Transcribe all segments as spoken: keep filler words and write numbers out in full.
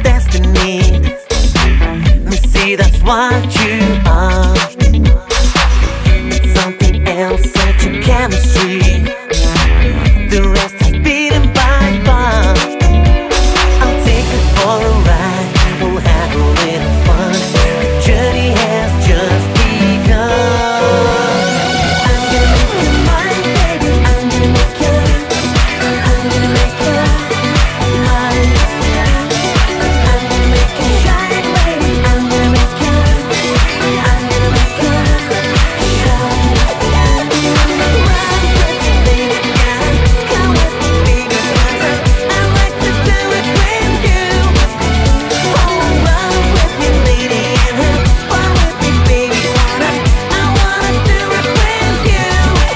destiny. Me see that's what you are. It's something else, such a chemistry. The rest is beaten by bar. I'll take you for a ride. We'll have a little fun. The journey has just begun. I'm gonna make you mine, baby. I'm gonna make you. I'm gonna make you mine. I'm gonna make you shine, baby. I'm gonna make you. I'm gonna make you shine. Ride with me, baby, yeah. Come with me, baby, 'cause I like to do it with you. Oh, run with me, lady, and have fun with me, baby. Wanna, I wanna do it with you.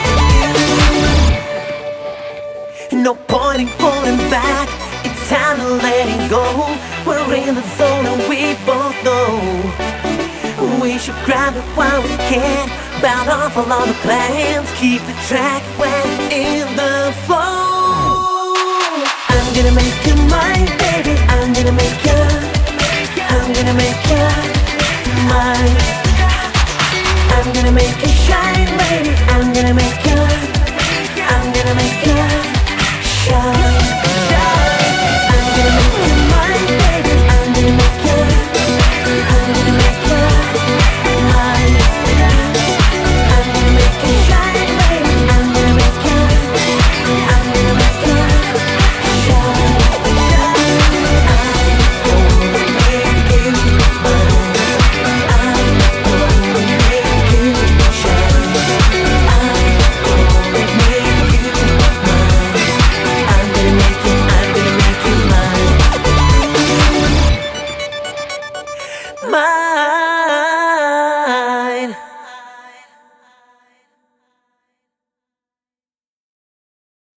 No point in holding back. It's time to let it go. We're in the zone and we both know we should grab it while we can. Bound off all of the plans. Keep the track when in the flow. I'm gonna make you mine, baby. I'm gonna make you.